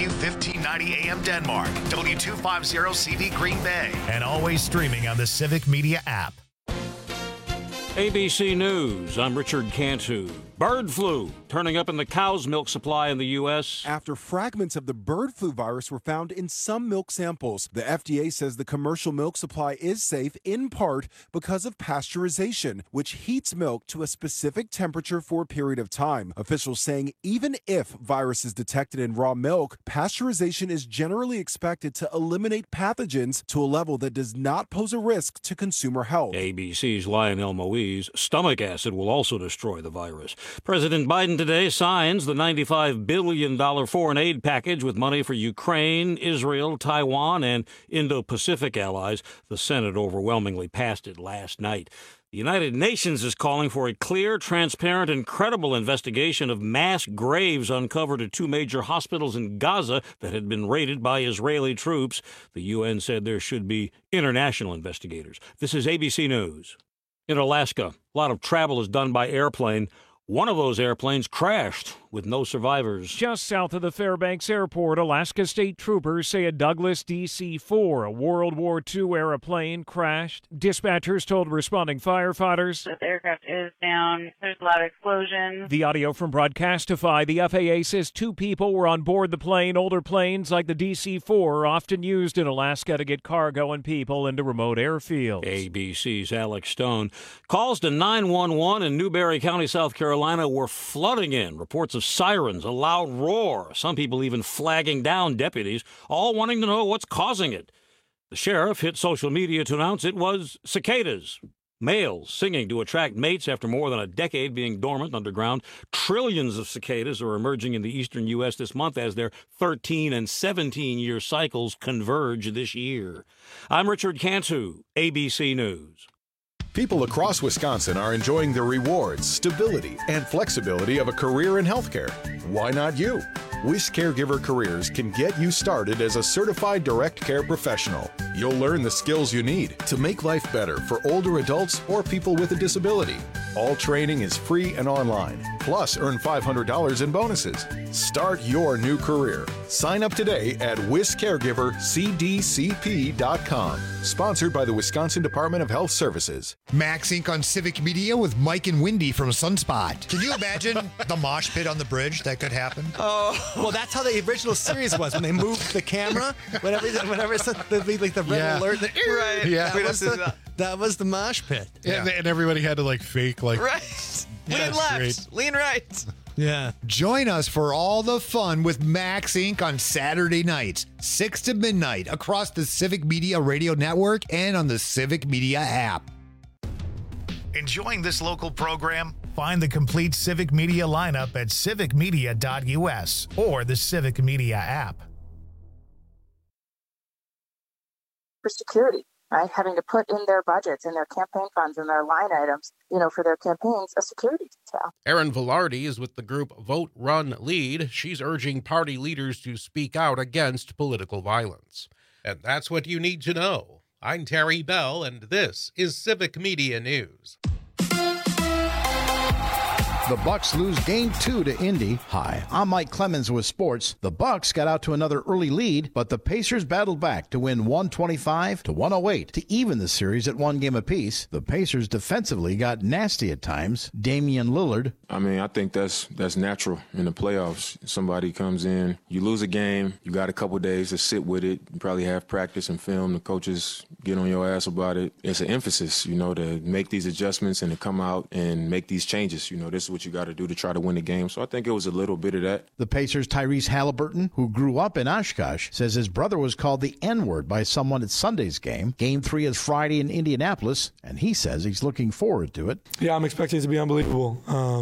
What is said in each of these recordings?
W1590 AM Denmark, W250CV Green Bay, and always streaming on the Civic Media app. ABC News, I'm Richard Cantu. Bird flu turning up in the cow's milk supply in the U.S. After fragments of the bird flu virus were found in some milk samples, the FDA says the commercial milk supply is safe in part because of pasteurization, which heats milk to a specific temperature for a period of time. Officials saying even if virus is detected in raw milk, pasteurization is generally expected to eliminate pathogens to a level that does not pose a risk to consumer health. ABC's Lionel Moise, stomach acid will also destroy the virus. President Biden today signs the $95 billion foreign aid package with money for Ukraine, Israel, Taiwan, and Indo-Pacific allies. The Senate overwhelmingly passed it last night. The United Nations is calling for a clear, transparent, and credible investigation of mass graves uncovered at two major hospitals in Gaza that had been raided by Israeli troops. The UN said there should be international investigators. This is ABC News. In Alaska, a lot of travel is done by airplane. One of those airplanes crashed with no survivors. Just south of the Fairbanks Airport, Alaska State Troopers say a Douglas DC-4, a World War II airplane, crashed. Dispatchers told responding firefighters the aircraft is down. There's a lot of explosions. The audio from Broadcastify, the FAA says two people were on board the plane. Older planes like the DC-4 are often used in Alaska to get cargo and people into remote airfields. ABC's Alex Stone. Calls to 911 in Newberry County, South Carolina were flooding in. Reports of sirens, a loud roar, some people even flagging down deputies, all wanting to know what's causing it. The sheriff hit social media to announce it was cicadas, males singing to attract mates after more than a decade being dormant underground. Trillions of cicadas are emerging in the eastern U.S. this month as their 13 and 17-year cycles converge this year. I'm Richard Cantu, ABC News. People across Wisconsin are enjoying the rewards, stability, and flexibility of a career in healthcare. Why not you? WIS Caregiver Careers can get you started as a certified direct care professional. You'll learn the skills you need to make life better for older adults or people with a disability. All training is free and online. Plus, earn $500 in bonuses. Start your new career. Sign up today at WisCaregiverCDCP.com. Sponsored by the Wisconsin Department of Health Services. Max Inc. on Civic Media with Mike and Wendy from Sunspot. Can you imagine the mosh pit on the bridge that could happen? Oh, well, that's how the original series was when they moved the camera. Whenever it's like the red alert. Right. Yeah. That was the mosh pit. Yeah. And everybody had to fake right. Lean left, great. lean right. Yeah. Join us for all the fun with Max Inc. on Saturday nights, 6 to midnight, across the Civic Media Radio Network and on the Civic Media app. Enjoying this local program? Find the complete Civic Media lineup at civicmedia.us or the Civic Media app. For security, right? Having to put in their budgets and their campaign funds and their line items, for their campaigns, a security detail. Erin Velarde is with the group Vote, Run, Lead. She's urging party leaders to speak out against political violence. And that's what you need to know. I'm Terry Bell, and this is Civic Media News. The Bucks lose Game 2 to Indy. Hi, I'm Mike Clemens with sports. The Bucks got out to another early lead, but the Pacers battled back to win 125-108 to even the series at one game apiece. The Pacers defensively got nasty at times. Damian Lillard. I think that's natural in the playoffs. Somebody comes in, you lose a game, you got a couple days to sit with it. You probably have practice and film. The coaches get on your ass about it. It's an emphasis, to make these adjustments and to come out and make these changes. This is what you got to do to try to win the game. So I think it was a little bit of that. The Pacers' Tyrese Halliburton, who grew up in Oshkosh, says his brother was called the N-word by someone at Sunday's game. Game 3 is Friday in Indianapolis, and he says he's looking forward to it. Yeah, I'm expecting it to be unbelievable.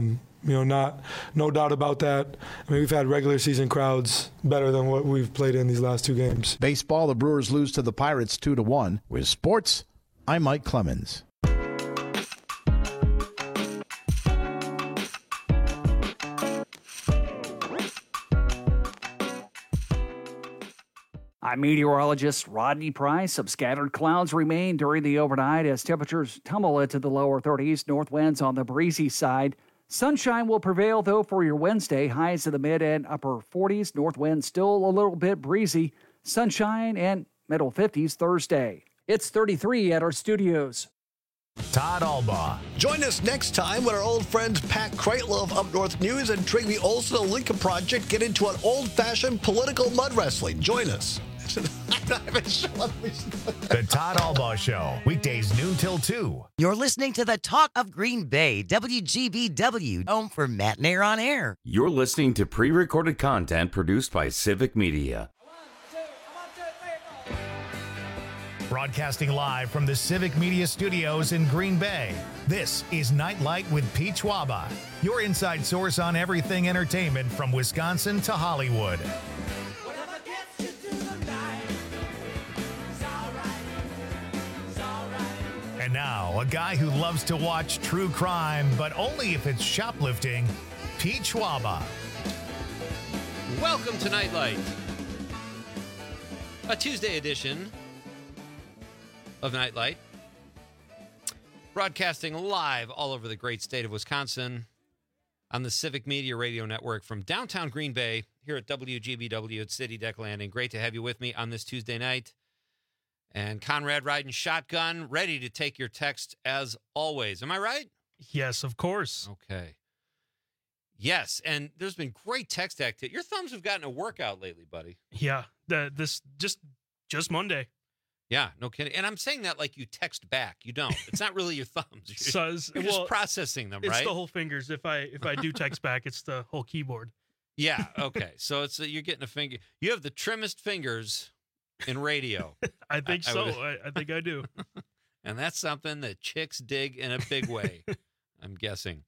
No doubt about that. We've had regular season crowds better than what we've played in these last two games. Baseball, the Brewers lose to the Pirates 2-1. With sports, I'm Mike Clemens. I'm meteorologist Rodney Price. Some scattered clouds remain during the overnight as temperatures tumble into the lower 30s. North winds on the breezy side Sunshine will prevail, though, for your Wednesday. Highs in the mid and upper 40s. North wind still a little bit breezy. Sunshine and middle 50s Thursday. It's 33 at our studios. Todd Albaugh. Join us next time when our old friends Pat Kreitlow of Up North News and Trigby Olson of Lincoln Project get into an old-fashioned political mud wrestling. Join us. The Todd Albaugh Show, weekdays noon till 2. You're listening to the Talk of Green Bay, WGBW, home for Matt Nair on Air. You're listening to pre-recorded content produced by Civic Media. Broadcasting live from the Civic Media Studios in Green Bay, this is Nightlight with Pete Schwaba, your inside source on everything entertainment from Wisconsin to Hollywood. And now, a guy who loves to watch true crime, but only if it's shoplifting, Pete Schwaba. Welcome to Nightlight, a Tuesday edition of Nightlight, broadcasting live all over the great state of Wisconsin on the Civic Media Radio Network from downtown Green Bay here at WGBW at City Deck Landing. Great to have you with me on this Tuesday night. And Conrad riding shotgun, ready to take your text as always. Am I right? Yes, of course. Okay. Yes, and there's been great text activity. Your thumbs have gotten a workout lately, buddy. Yeah, this just Monday. Yeah, no kidding. And I'm saying that like you text back. You don't. It's not really your thumbs. You're just processing them, right? It's the whole fingers. If I do text back, it's the whole keyboard. Yeah, okay. So it's you're getting a finger. You have the trimmest fingers in radio. I think so. I think I do. And that's something that chicks dig in a big way, I'm guessing.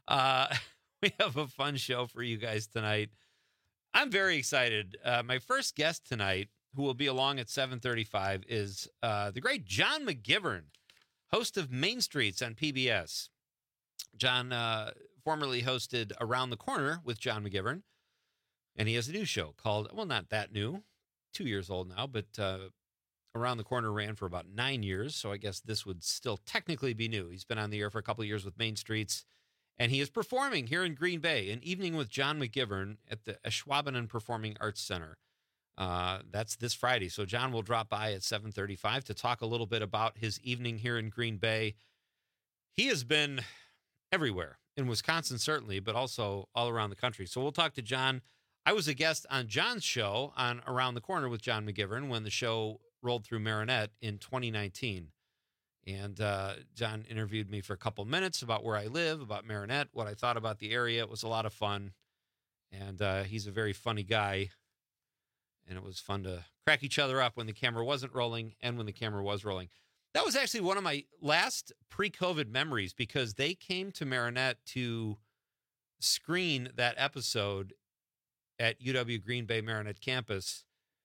We have a fun show for you guys tonight. I'm very excited. My first guest tonight, who will be along at 7:35, is the great John McGivern, host of Main Streets on PBS. John formerly hosted Around the Corner with John McGivern, and he has a new show called, well, not that new, 2 years old now, but Around the Corner ran for about 9 years, so I guess this would still technically be new. He's been on the air for a couple of years with Main Streets, and he is performing here in Green Bay, an evening with John McGivern at the Ashwaubenon Performing Arts Center. That's this Friday, so John will drop by at 7:35 to talk a little bit about his evening here in Green Bay. He has been everywhere, in Wisconsin certainly, but also all around the country. So we'll talk to John. I was a guest on John's show on Around the Corner with John McGivern when the show rolled through Marinette in 2019. And John interviewed me for a couple minutes about where I live, about Marinette, what I thought about the area. It was a lot of fun. And he's a very funny guy. And it was fun to crack each other up when the camera wasn't rolling and when the camera was rolling. That was actually one of my last pre-COVID memories because they came to Marinette to screen that episode at UW Green Bay Marinette campus,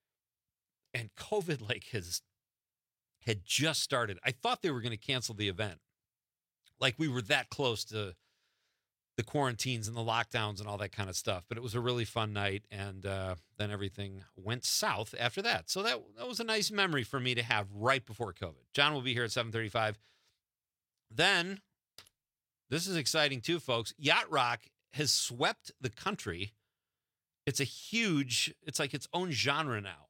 and COVID had just started. I thought they were going to cancel the event. Like we were that close to the quarantines and the lockdowns and all that kind of stuff. But it was a really fun night, and then everything went south after that. So that was a nice memory for me to have right before COVID. John will be here at 7:35. Then, this is exciting too, folks. Yacht Rock has swept the country. It's like its own genre now.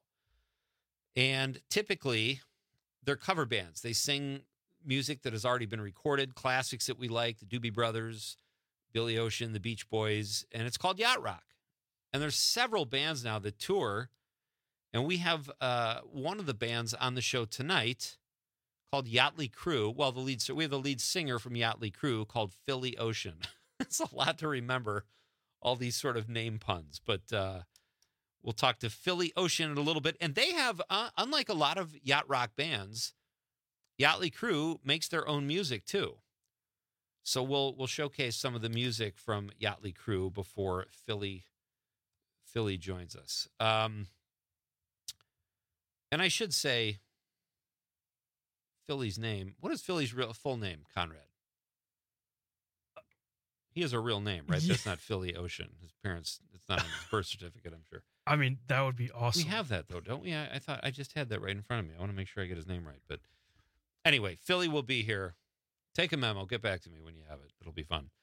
And typically, they're cover bands. They sing music that has already been recorded, classics that we like, the Doobie Brothers, Billy Ocean, the Beach Boys, and it's called Yacht Rock. And there's several bands now that tour, and we have one of the bands on the show tonight called Yachtly Crew. Well, we have the lead singer from Yachtly Crew called Philly Ocean. It's a lot to remember, all these sort of name puns, but we'll talk to Philly Ocean in a little bit. And they have, unlike a lot of yacht rock bands, Yachtly Crew makes their own music too. So we'll showcase some of the music from Yachtly Crew before Philly joins us. And I should say Philly's name. What is Philly's full name, Conrad? He has a real name, right? That's not Philly Ocean. His parents, it's not on his birth certificate, I'm sure. I mean, that would be awesome. We have that, though, don't we? I thought I just had that right in front of me. I want to make sure I get his name right. But anyway, Philly will be here. Take a memo. Get back to me when you have it. It'll be fun.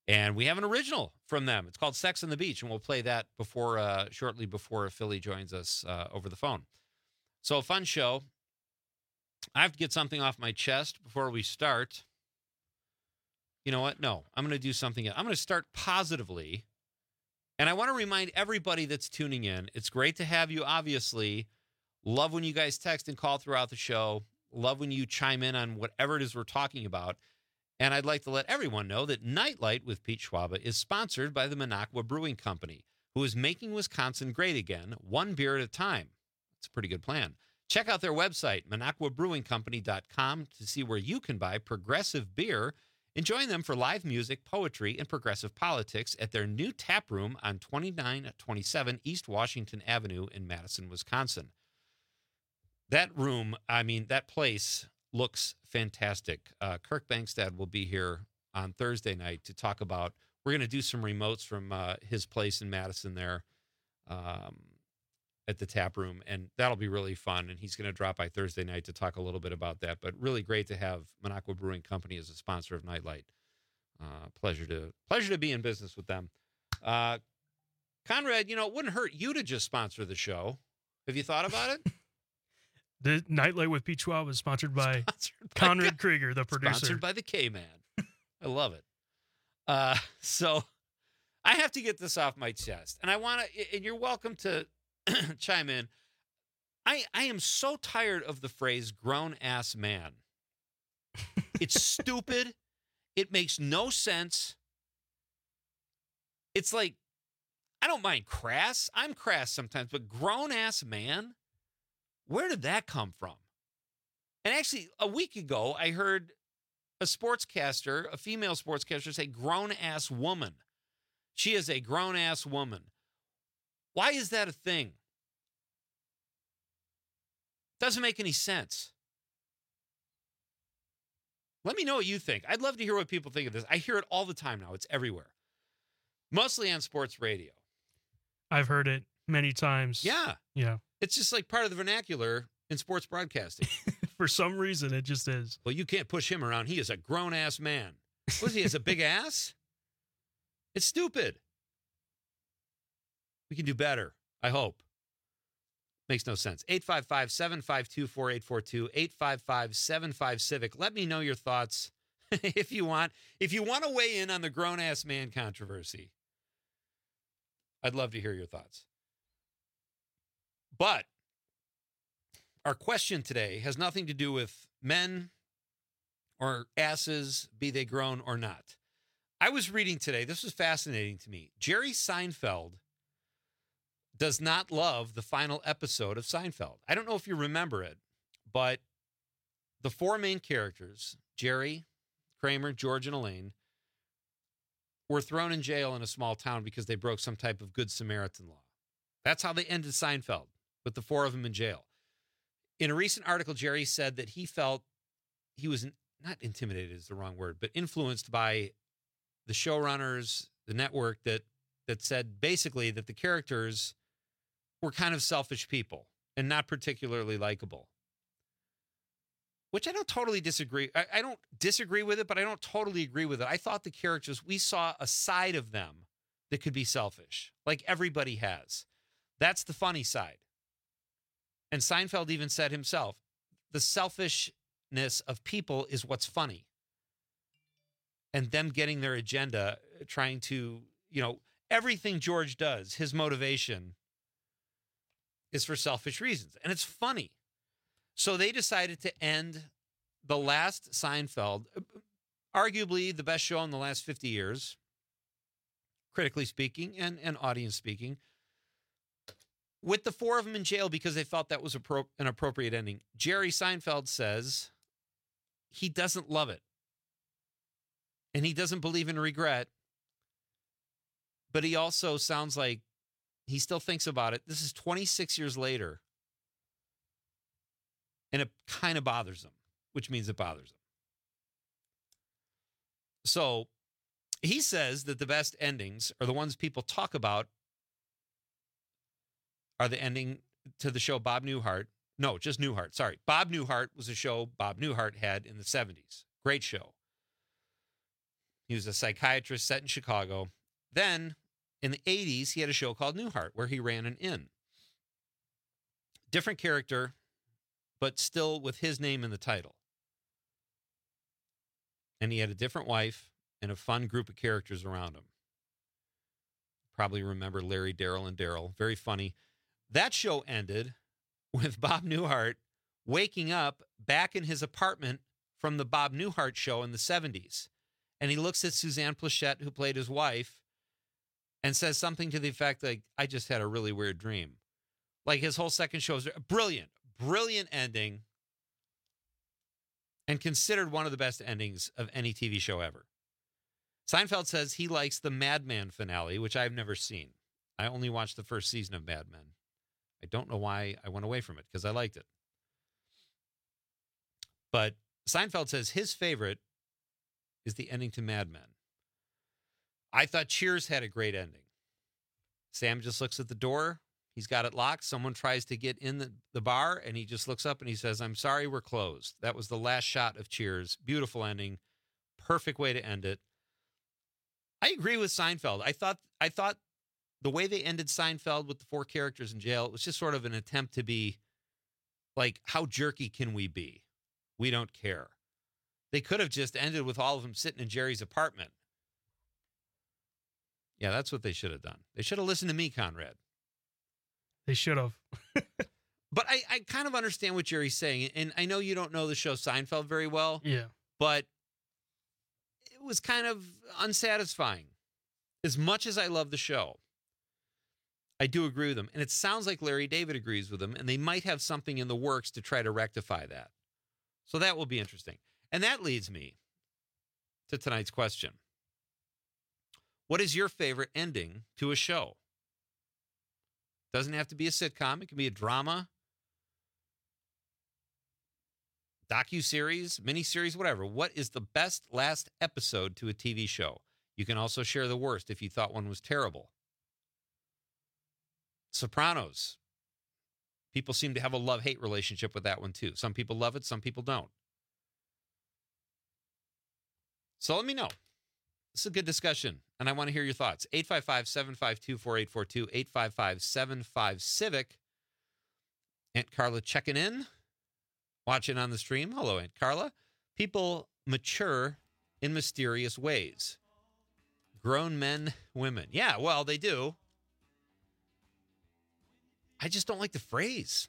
And we have an original from them. It's called Sex on the Beach, and we'll play that shortly before Philly joins us over the phone. So a fun show. I have to get something off my chest before we start. You know what? No, I'm going to do something else. I'm going to start positively. And I want to remind everybody that's tuning in, it's great to have you, obviously. Love when you guys text and call throughout the show. Love when you chime in on whatever it is we're talking about. And I'd like to let everyone know that Nightlight with Pete Schwaba is sponsored by the Minocqua Brewing Company, who is making Wisconsin great again, one beer at a time. It's a pretty good plan. Check out their website, MinocquaBrewingCompany.com, to see where you can buy progressive beer and join them for live music, poetry, and progressive politics at their new tap room on 2927 East Washington Avenue in Madison, Wisconsin. That room, that place looks fantastic. Kirk Bangstad will be here on Thursday night to talk about, we're going to do some remotes from his place in Madison there at the tap room, and that'll be really fun. And he's going to drop by Thursday night to talk a little bit about that. But really great to have Minocqua Brewing Company as a sponsor of Nightlight. Pleasure to be in business with them. Conrad, it wouldn't hurt you to just sponsor the show. Have you thought about it? The Nightlight with Pete Schwab was sponsored by Conrad Krieger, the producer. Sponsored by the K-Man. I love it. So I have to get this off my chest. And I want to, and you're welcome to chime in. I am so tired of the phrase grown-ass man. It's stupid. It makes no sense. It's like, I don't mind crass. I'm crass sometimes, but grown-ass man? Where did that come from? And actually, a week ago, I heard a female sportscaster say grown-ass woman. She is a grown-ass woman. Why is that a thing? Doesn't make any sense. Let me know what you think. I'd love to hear what people think of this. I hear it all the time now. It's everywhere. Mostly on sports radio. I've heard it many times. Yeah. Yeah. It's just like part of the vernacular in sports broadcasting. For some reason, it just is. Well, you can't push him around. He is a grown-ass man. What is he, has a big ass? It's stupid. We can do better, I hope. Makes no sense. 855-752-4842, 855-75-CIVIC. Let me know your thoughts if you want. If you want to weigh in on the grown-ass man controversy, I'd love to hear your thoughts. But our question today has nothing to do with men or asses, be they grown or not. I was reading today, this was fascinating to me. Jerry Seinfeld does not love the final episode of Seinfeld. I don't know if you remember it, but the four main characters, Jerry, Kramer, George, and Elaine, were thrown in jail in a small town because they broke some type of Good Samaritan law. That's how they ended Seinfeld, with the four of them in jail. In a recent article, Jerry said that he felt he was not intimidated is the wrong word, but influenced by the showrunners, the network that said basically that the characters were kind of selfish people and not particularly likable. Which I don't totally disagree. I don't disagree with it, but I don't totally agree with it. I thought the characters, we saw a side of them that could be selfish, like everybody has. That's the funny side. And Seinfeld even said himself, the selfishness of people is what's funny. And them getting their agenda, trying to, everything George does, his motivation is for selfish reasons. And it's funny. So they decided to end the last Seinfeld, arguably the best show in the last 50 years, critically speaking and audience speaking, with the four of them in jail because they felt that was an appropriate ending. Jerry Seinfeld says he doesn't love it. And he doesn't believe in regret. But he also sounds like he still thinks about it. This is 26 years later. And it kind of bothers him, which means it bothers him. So he says that the best endings are the ones people talk about are the ending to the show Bob Newhart. No, just Newhart. Sorry. Bob Newhart was a show Bob Newhart had in the 70s. Great show. He was a psychiatrist set in Chicago. Then, in the 80s, he had a show called Newhart, where he ran an inn. Different character, but still with his name in the title. And he had a different wife and a fun group of characters around him. Probably remember Larry, Daryl, and Daryl. Very funny. That show ended with Bob Newhart waking up back in his apartment from the Bob Newhart show in the 70s. And he looks at Suzanne Plachette, who played his wife, and says something to the effect like, I just had a really weird dream. Like his whole second show is brilliant, brilliant ending, and considered one of the best endings of any TV show ever. Seinfeld says he likes the Mad Men finale, which I've never seen. I only watched the first season of Mad Men. I don't know why I went away from it, because I liked it. But Seinfeld says his favorite is the ending to Mad Men. I thought Cheers had a great ending. Sam just looks at the door. He's got it locked. Someone tries to get in the bar, and he just looks up and he says, I'm sorry, we're closed. That was the last shot of Cheers. Beautiful ending. Perfect way to end it. I agree with Seinfeld. I thought the way they ended Seinfeld with the 4 characters in jail, it was just sort of an attempt to be like, how jerky can we be? We don't care. They could have just ended with all of them sitting in Jerry's apartment. Yeah, that's what they should have done. They should have listened to me, Conrad. They should have. But I kind of understand what Jerry's saying. And I know you don't know the show Seinfeld very well. Yeah. But it was kind of unsatisfying. As much as I love the show, I do agree with them. And it sounds like Larry David agrees with them. And they might have something in the works to try to rectify that. So that will be interesting. And that leads me to tonight's question. What is your favorite ending to a show? Doesn't have to be a sitcom. It can be a drama, docuseries, miniseries, whatever. What is the best last episode to a TV show? You can also share the worst if you thought one was terrible. Sopranos. People seem to have a love-hate relationship with that one, too. Some people love it, some people don't. So let me know. This is a good discussion, and I want to hear your thoughts. 855-752-4842, 855-75-CIVIC. Aunt Carla checking in, watching on the stream. Hello, Aunt Carla. People mature in mysterious ways. Grown men, women. Yeah, well, they do. I just don't like the phrase.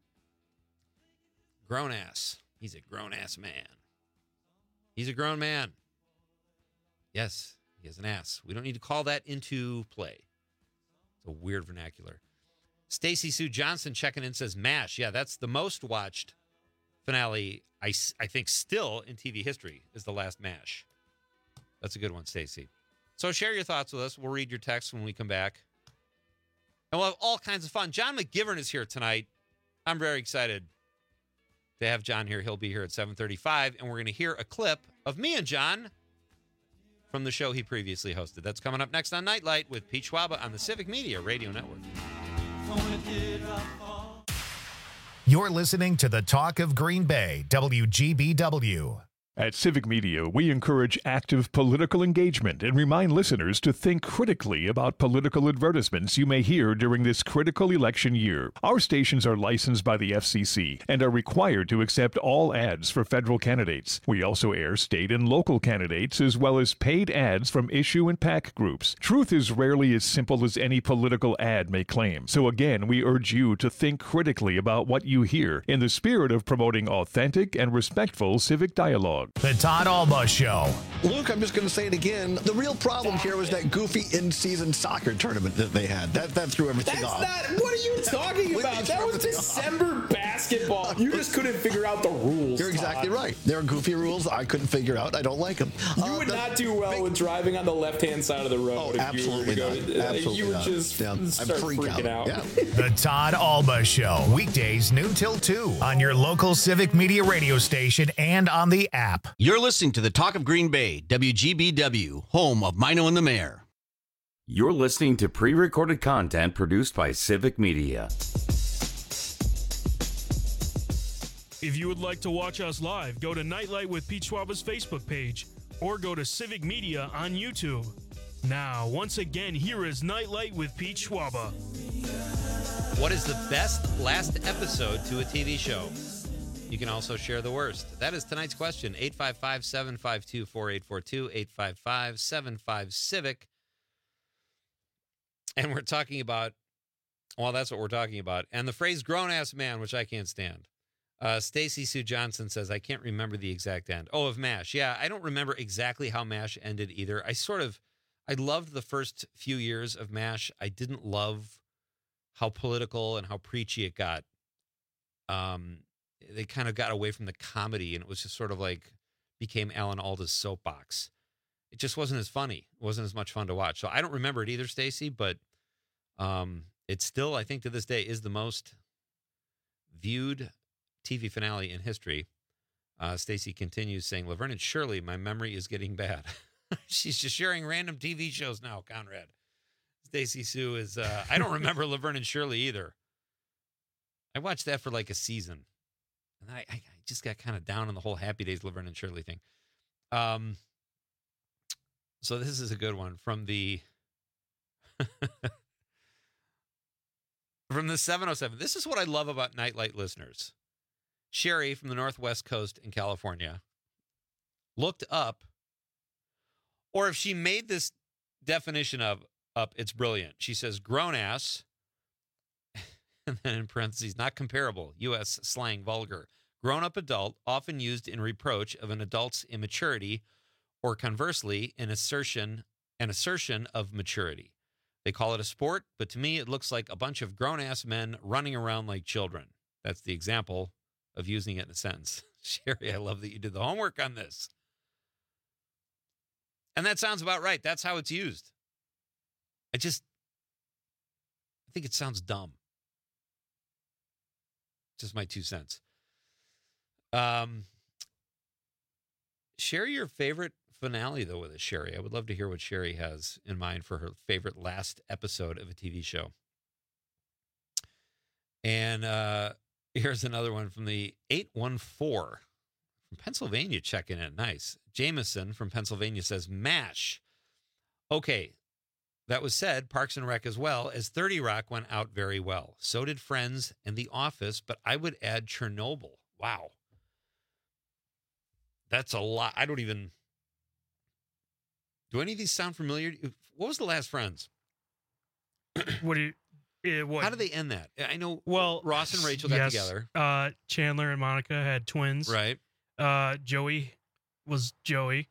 Grown ass. He's a grown ass man. He's a grown man. Yes, he has an ass. We don't need to call that into play. It's a weird vernacular. Stacey Sue Johnson checking in says MASH. Yeah, that's the most watched finale, I think, still in TV history is the last MASH. That's a good one, Stacey. So share your thoughts with us. We'll read your texts when we come back. And we'll have all kinds of fun. John McGivern is here tonight. I'm very excited to have John here. He'll be here at 7:35, and we're going to hear a clip of me and John from the show he previously hosted. That's coming up next on Nightlight with Pete Schwaba on the Civic Media Radio Network. You're listening to the Talk of Green Bay, WGBW. At Civic Media, we encourage active political engagement and remind listeners to think critically about political advertisements you may hear during this critical election year. Our stations are licensed by the FCC and are required to accept all ads for federal candidates. We also air state and local candidates as well as paid ads from issue and PAC groups. Truth is rarely as simple as any political ad may claim. So again, we urge you to think critically about what you hear in the spirit of promoting authentic and respectful civic dialogue. The Todd Alba Show. Luke, I'm just going to say it again. The real problem here was that goofy in-season soccer tournament that they had. That threw everything off. What are you talking about? That was December basketball. You just couldn't figure out the rules. You're exactly right. There are goofy rules I couldn't figure out. I don't like them. You would not do well with driving on the left-hand side of the road. Oh, absolutely not. Absolutely you would not. just start freaking out. Yeah. The Todd Alba Show. Weekdays noon till 2 on your local Civic Media radio station and on the app. You're listening to the Talk of Green Bay, WGBW, home of Mino and the Mayor. You're listening to pre-recorded content produced by Civic Media. If you would like to watch us live, go to Nightlight with Pete Schwaba's Facebook page or go to Civic Media on YouTube. Now, once again, here is Nightlight with Pete Schwaba. What is the best last episode to a TV show? You can also share the worst. That is tonight's question. 855-752-4842, 855-75-CIVIC. And we're talking about, well, that's what we're talking about. And the phrase grown-ass man, which I can't stand. Stacy Sue Johnson says, I can't remember the exact end. Oh, of MASH. Yeah, I don't remember exactly how MASH ended either. I loved the first few years of MASH. I didn't love how political and how preachy it got. They kind of got away from the comedy, and it was just sort of like became Alan Alda's soapbox. It just wasn't as funny. It wasn't as much fun to watch. So I don't remember it either, Stacy, but it's still, I think to this day, is the most viewed TV finale in history. Stacy continues saying, Laverne and Shirley, my memory is getting bad. She's just sharing random TV shows now, Conrad. Stacy Sue is, I don't remember Laverne and Shirley either. I watched that for like a season. And I just got kind of down on the whole Happy Days Laverne and Shirley thing. So this is a good one from the from the 707. This is what I love about Nightlight listeners. Sherry from the Northwest Coast in California looked up, or if she made this definition up, it's brilliant. She says, grown ass, and then in parentheses, not comparable, U.S. slang vulgar. Grown-up adult, often used in reproach of an adult's immaturity, or conversely, an assertion of maturity. They call it a sport, but to me, it looks like a bunch of grown-ass men running around like children. That's the example of using it in a sentence. Sherry, I love that you did the homework on this. And that sounds about right. That's how it's used. I think it sounds dumb. Just my 2 cents. Share your favorite finale, though, with us, Sherry. I would love to hear what Sherry has in mind for her favorite last episode of a TV show. And here's another one from the 814 from Pennsylvania checking in. Nice. Jameson from Pennsylvania says, MASH. Okay, that was said, Parks and Rec as well, as 30 Rock went out very well. So did Friends and The Office, but I would add Chernobyl. Wow. That's a lot. I don't even... Do any of these sound familiar? What was the last Friends? What? How did they end that? I know. Well, Ross and Rachel got together. Chandler and Monica had twins. Right. Joey was Joey.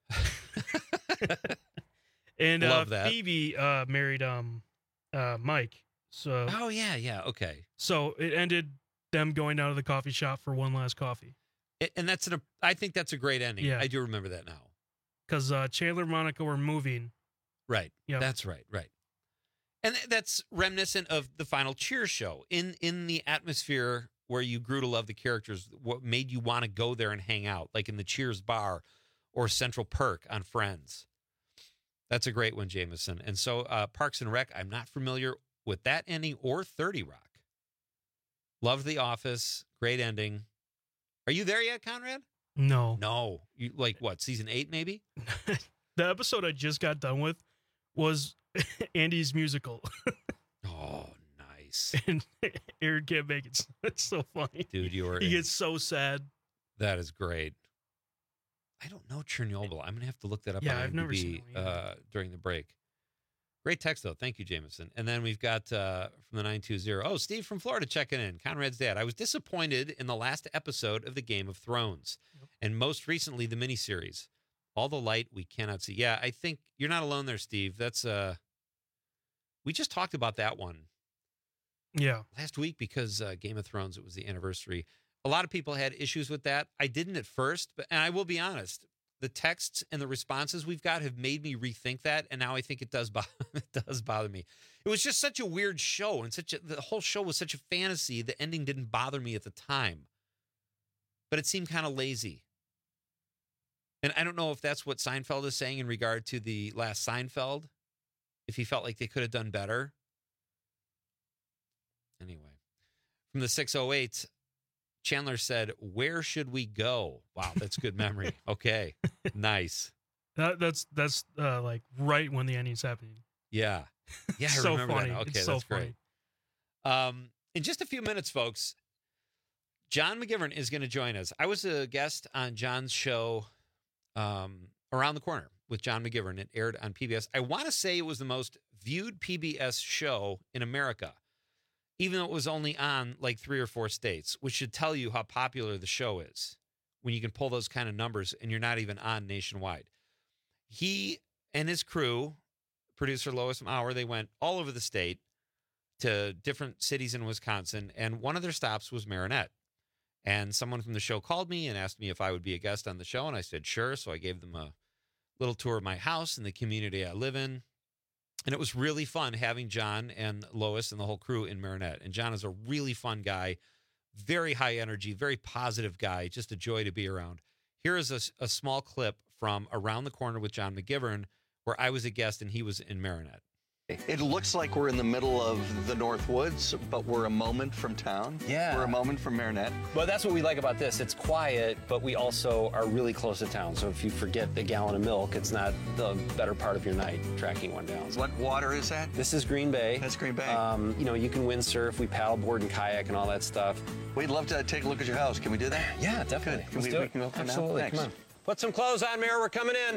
And Love that. Phoebe married Mike. So. Oh yeah. Okay. So it ended them going down to the coffee shop for one last coffee. And I think that's a great ending. Yeah. I do remember that now. Because Chandler and Monica were moving. Right. Yep. That's right. Right. And that's reminiscent of the final Cheers show. In the atmosphere where you grew to love the characters, what made you want to go there and hang out, like in the Cheers bar or Central Perk on Friends. That's a great one, Jameson. And so Parks and Rec, I'm not familiar with that ending or 30 Rock. Loved The Office. Great ending. Are you there yet, Conrad? No. You like what, season 8 maybe? The episode I just got done with was Andy's musical. Oh, nice. And Aaron can't make it. It's so funny. Dude, he gets so sad. That is great. I don't know Chernobyl. I'm going to have to look that up on I've never seen IMDb during the break. Great text, though. Thank you, Jameson. And then we've got from the 920. Oh, Steve from Florida checking in. Conrad's dad. I was disappointed in the last episode of the Game of Thrones. Yep. And most recently, the miniseries. All the light we cannot see. Yeah, I think you're not alone there, Steve. That's we just talked about that one. Yeah. Last week because Game of Thrones, it was the anniversary. A lot of people had issues with that. I didn't at first, and I will be honest. The texts and the responses we've got have made me rethink that, and now I think it does bother me. It was just such a weird show, and the whole show was such a fantasy. The ending didn't bother me at the time, but it seemed kind of lazy. And I don't know if that's what Seinfeld is saying in regard to the last Seinfeld, if he felt like they could have done better. Anyway, from the 608, Chandler said, "Where should we go?" Wow, that's good memory. Okay, nice. That's like right when the ending's happening. Yeah. Yeah, I So remember funny. that. Okay, It's so that's great. In just a few minutes, folks, John McGivern is going to join us. I was a guest on John's show Around the Corner with John McGivern. It aired on PBS. I want to say it was the most viewed PBS show in America, even though it was only on like 3 or 4 states, which should tell you how popular the show is when you can pull those kind of numbers and you're not even on nationwide. He and his crew, producer Lois Maurer, they went all over the state to different cities in Wisconsin, and one of their stops was Marinette. And someone from the show called me and asked me if I would be a guest on the show, and I said sure. So I gave them a little tour of my house and the community I live in. And it was really fun having John and Lois and the whole crew in Marinette. And John is a really fun guy, very high energy, very positive guy, just a joy to be around. Here is a small clip from Around the Corner with John McGivern, where I was a guest and he was in Marinette. It looks like we're in the middle of the North Woods, but we're a moment from town. Yeah. We're a moment from Marinette. Well, that's what we like about this. It's quiet, but we also are really close to town. So if you forget a gallon of milk, it's not the better part of your night tracking one down. What water is that? This is Green Bay. That's Green Bay. You know, you can windsurf, we paddleboard and kayak and all that stuff. We'd love to take a look at your house. Can we do that? Yeah, definitely. Good. Let's do we it. can go for Absolutely. now? Come on. Put some clothes on, Mayor. We're coming in.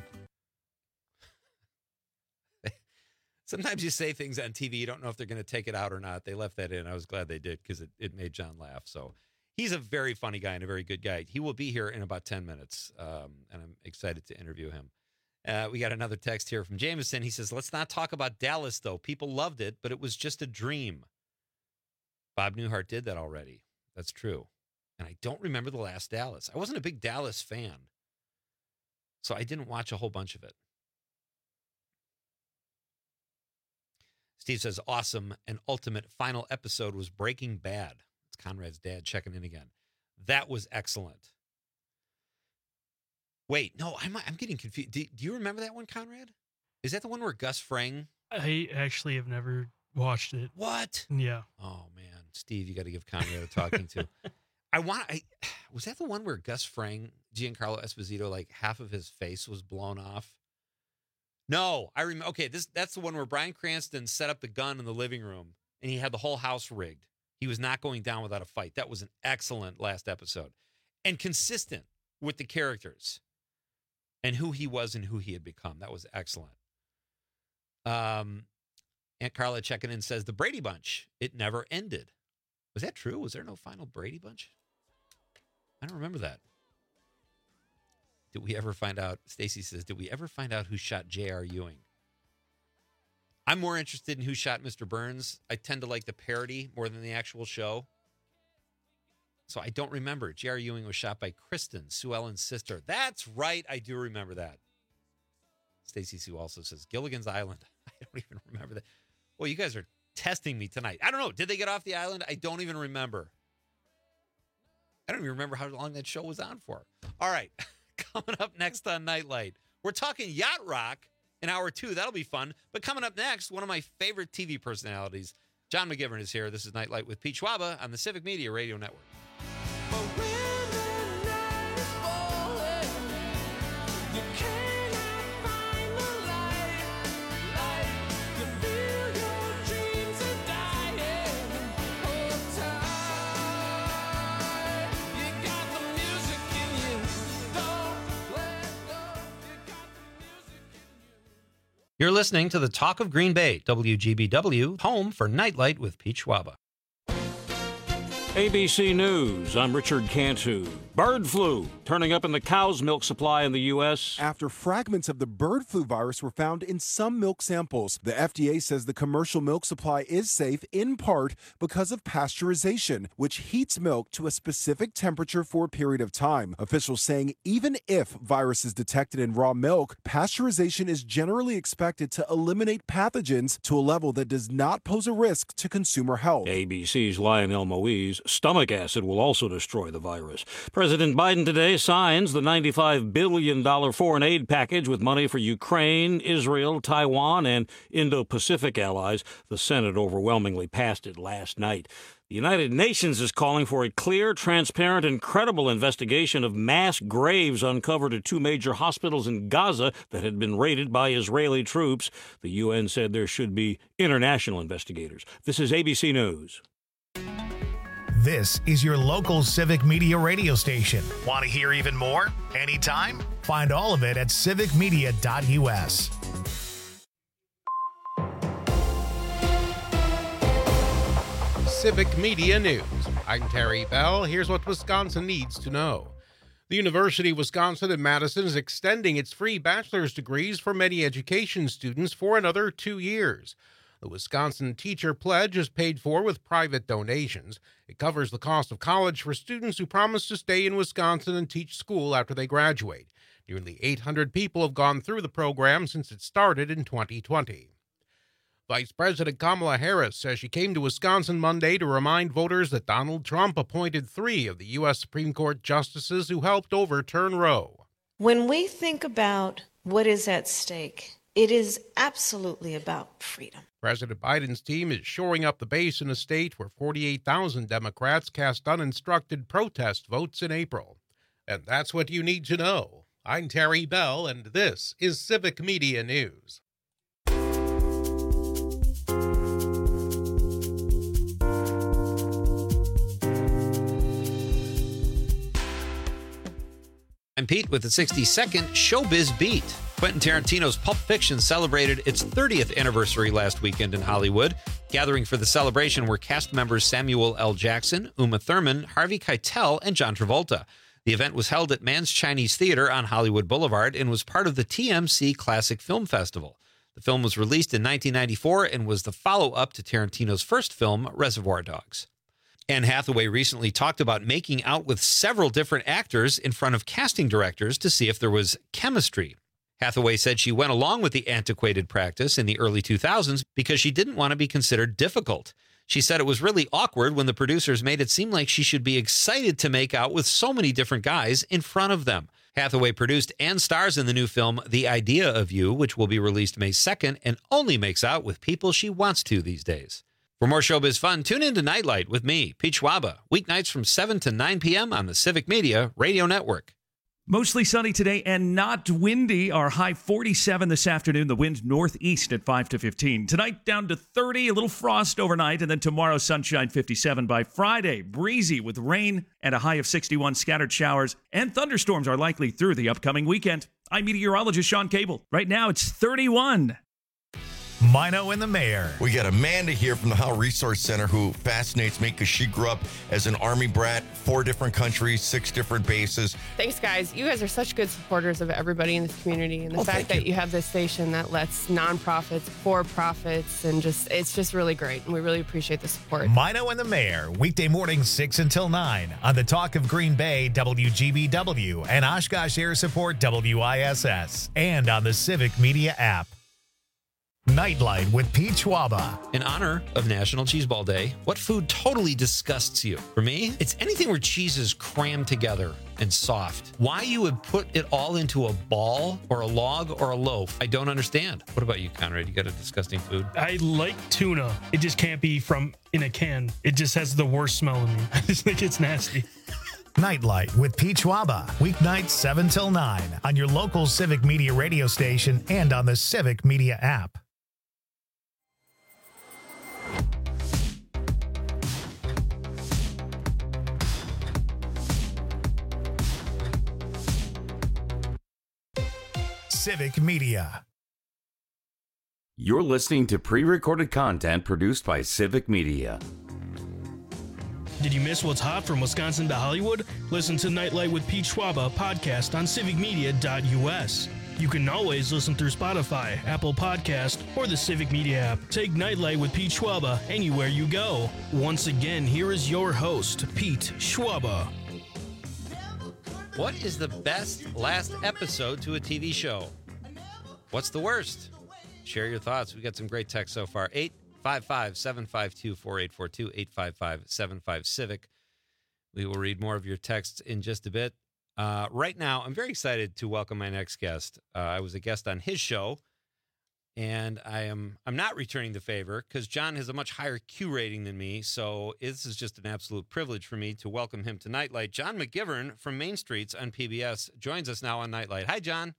Sometimes you say things on TV, you don't know if they're going to take it out or not. They left that in. I was glad they did because it made John laugh. So he's a very funny guy and a very good guy. He will be here in about 10 minutes, and I'm excited to interview him. We got another text here from Jameson. He says, let's not talk about Dallas, though. People loved it, but it was just a dream. Bob Newhart did that already. That's true. And I don't remember the last Dallas. I wasn't a big Dallas fan, so I didn't watch a whole bunch of it. Steve says, awesome and ultimate final episode was Breaking Bad. It's Conrad's dad checking in again. That was excellent. Wait, no, I'm getting confused. Do you remember that one, Conrad? Is that the one where Gus Fring? I actually have never watched it. What? Yeah. Oh, man. Steve, you got to give Conrad a talking to. Was that the one where Gus Fring, Giancarlo Esposito, like half of his face was blown off? No, I remember. Okay, that's the one where Bryan Cranston set up the gun in the living room and he had the whole house rigged. He was not going down without a fight. That was an excellent last episode and consistent with the characters and who he was and who he had become. That was excellent. Aunt Carla checking in says the Brady Bunch, it never ended. Was that true? Was there no final Brady Bunch? I don't remember that. Did we ever find out? Stacy says, did we ever find out who shot J.R. Ewing? I'm more interested in who shot Mr. Burns. I tend to like the parody more than the actual show. So I don't remember. J.R. Ewing was shot by Kristen, Sue Ellen's sister. That's right. I do remember that. Stacy Sue also says, Gilligan's Island. I don't even remember that. Well, you guys are testing me tonight. I don't know. Did they get off the island? I don't even remember. I don't even remember how long that show was on for. All right. Coming up next on Nightlight, we're talking yacht rock in hour 2. That'll be fun. But coming up next, one of my favorite TV personalities, John McGivern, is here. This is Nightlight with Pete Schwaba on the Civic Media Radio Network. You're listening to the Talk of Green Bay, WGBW, home for Nightlight with Pete Schwaba. ABC News, I'm Richard Cantu. Bird flu turning up in the cow's milk supply in the U.S. After fragments of the bird flu virus were found in some milk samples, the FDA says the commercial milk supply is safe in part because of pasteurization, which heats milk to a specific temperature for a period of time. Officials saying even if virus is detected in raw milk, pasteurization is generally expected to eliminate pathogens to a level that does not pose a risk to consumer health. ABC's Lionel Moise, stomach acid will also destroy the virus. President Biden today signs the $95 billion foreign aid package with money for Ukraine, Israel, Taiwan, and Indo-Pacific allies. The Senate overwhelmingly passed it last night. The United Nations is calling for a clear, transparent, and credible investigation of mass graves uncovered at 2 major hospitals in Gaza that had been raided by Israeli troops. The UN said there should be international investigators. This is ABC News. This is your local Civic Media radio station. Want to hear even more? Anytime? Find all of it at civicmedia.us. Civic Media News. I'm Terry Bell. Here's what Wisconsin needs to know. The University of Wisconsin in Madison is extending its free bachelor's degrees for many education students for another 2 years. The Wisconsin Teacher Pledge is paid for with private donations. It covers the cost of college for students who promise to stay in Wisconsin and teach school after they graduate. Nearly 800 people have gone through the program since it started in 2020. Vice President Kamala Harris says she came to Wisconsin Monday to remind voters that Donald Trump appointed 3 of the U.S. Supreme Court justices who helped overturn Roe. When we think about what is at stake, it is absolutely about freedom. President Biden's team is shoring up the base in a state where 48,000 Democrats cast uninstructed protest votes in April. And that's what you need to know. I'm Terry Bell, and this is Civic Media News. I'm Pete with the 60-second Showbiz Beat. Quentin Tarantino's Pulp Fiction celebrated its 30th anniversary last weekend in Hollywood. Gathering for the celebration were cast members Samuel L. Jackson, Uma Thurman, Harvey Keitel, and John Travolta. The event was held at Mann's Chinese Theater on Hollywood Boulevard and was part of the TMC Classic Film Festival. The film was released in 1994 and was the follow-up to Tarantino's first film, Reservoir Dogs. Anne Hathaway recently talked about making out with several different actors in front of casting directors to see if there was chemistry. Hathaway said she went along with the antiquated practice in the early 2000s because she didn't want to be considered difficult. She said it was really awkward when the producers made it seem like she should be excited to make out with so many different guys in front of them. Hathaway produced and stars in the new film The Idea of You, which will be released May 2nd, and only makes out with people she wants to these days. For more showbiz fun, tune in to Nightlight with me, Pete Schwaba, weeknights from 7 to 9 p.m. on the Civic Media Radio Network. Mostly sunny today and not windy. Our high 47 this afternoon. The wind northeast at 5 to 15. Tonight down to 30, a little frost overnight, and then tomorrow sunshine 57 by Friday. Breezy with rain and a high of 61. Scattered showers and thunderstorms are likely through the upcoming weekend. I'm meteorologist Sean Cable. Right now it's 31. Mino and the Mayor. We got Amanda here from the Howe Resource Center who fascinates me because she grew up as an Army brat, 4 different countries, 6 different bases. Thanks, guys. You guys are such good supporters of everybody in this community. And the fact that you have this station that lets nonprofits, for-profits, and it's just really great. And we really appreciate the support. Mino and the Mayor, weekday mornings 6 until 9 on the Talk of Green Bay, WGBW, and Oshkosh Air Support, WISS, and on the Civic Media app. Nightlight with Pete Schwaba. In honor of National Cheese Ball Day, what food totally disgusts you? For me, it's anything where cheese is crammed together and soft. Why you would put it all into a ball or a log or a loaf, I don't understand. What about you, Conrad? You got a disgusting food? I like tuna. It just can't be from in a can. It just has the worst smell in me. I just think it's nasty. Nightlight with Pete Schwaba, weeknights 7 till 9 on your local Civic Media radio station and on the Civic Media app. Civic Media. You're listening to pre-recorded content produced by Civic Media. Did you miss what's hot from Wisconsin to Hollywood? Listen to Nightlight with Pete Schwaba podcast on civicmedia.us. You can always listen through Spotify, Apple Podcast, or the Civic Media app. Take Nightlight with Pete Schwaba anywhere you go. Once again, here is your host, Pete Schwaba. What is the best last episode to a TV show? What's the worst? Share your thoughts. We got some great text so far. 855-752-4842, 855-75-CIVIC. We will read more of your texts in just a bit. Right now, I'm very excited to welcome my next guest. I was a guest on his show And I'm not returning the favor because John has a much higher Q rating than me. So this is just an absolute privilege for me to welcome him to Nightlight. John McGivern from Main Streets on PBS joins us now on Nightlight. Hi, John.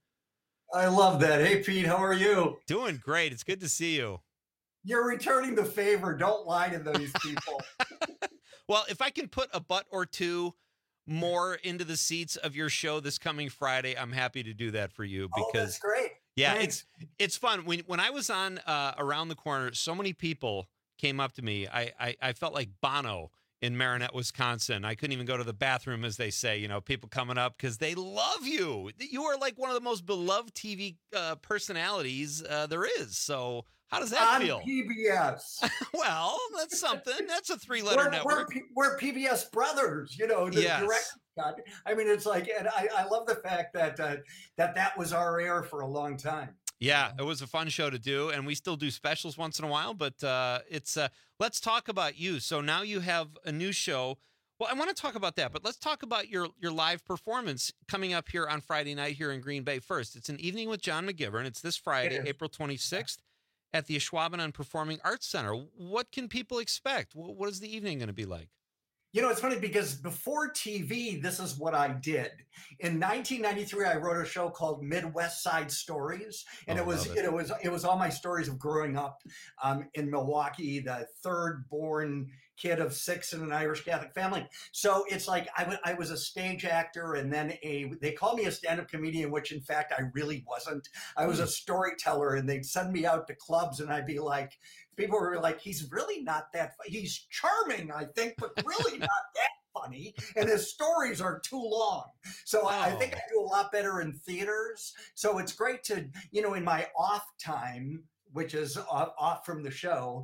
I love that. Hey, Pete, how are you? Doing great. It's good to see you. You're returning the favor. Don't lie to those people. Well, if I can put a butt or two more into the seats of your show this coming Friday, I'm happy to do that for you because that's great. Yeah, Thanks. it's fun. When I was on Around the Corner, so many people came up to me. I felt like Bono in Marinette, Wisconsin. I couldn't even go to the bathroom, as they say. You know, people coming up because they love you. You are like one of the most beloved TV personalities there is. So how does that feel? PBS. Well, that's something. That's a 3-letter network. We're PBS brothers. You know, the director. I mean, it's like, and I love the fact that that was our air for a long time. Yeah, it was a fun show to do, and we still do specials once in a while, but it's let's talk about you. So now you have a new show. Well, I want to talk about that, but let's talk about your live performance coming up here on Friday night here in Green Bay first. It's an evening with John McGivern. It's this Friday, April 26th at the Ashwaubenon Performing Arts Center. What can people expect? What is the evening going to be like? You know, it's funny because before TV, this is what I did. In 1993, I wrote a show called Midwest Side Stories, and it was all my stories of growing up in Milwaukee, the third born kid of 6 in an Irish Catholic family. So it's like I was a stage actor, and then they called me a stand-up comedian, which in fact I really wasn't. I was a storyteller, and they'd send me out to clubs, and I'd be like, people were like, he's really not that he's charming, I think, but really not that funny, and his stories are too long. So I think I do a lot better in theaters. So it's great to, you know, in my off time, which is off from the show,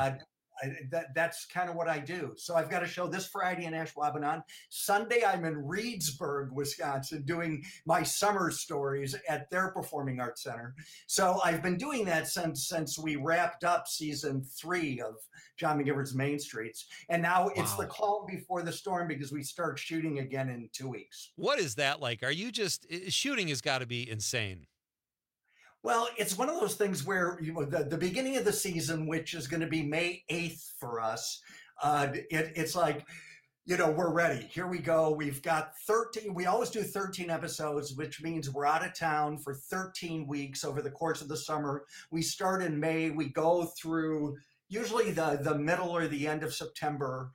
that's kind of what I do. So I've got a show this Friday in Ashwaubenon. Sunday, I'm in Reedsburg, Wisconsin, doing my summer stories at their Performing Arts Center. So I've been doing that since we wrapped up season 3 of John McGivern's Main Streets. And now it's the calm before the storm because we start shooting again in 2 weeks. What is that like? Are you shooting has got to be insane. Well, it's one of those things where the beginning of the season, which is going to be May 8th for us, it's like, you know, we're ready. Here we go. We've got 13. We always do 13 episodes, which means we're out of town for 13 weeks over the course of the summer. We start in May. We go through usually the middle or the end of September.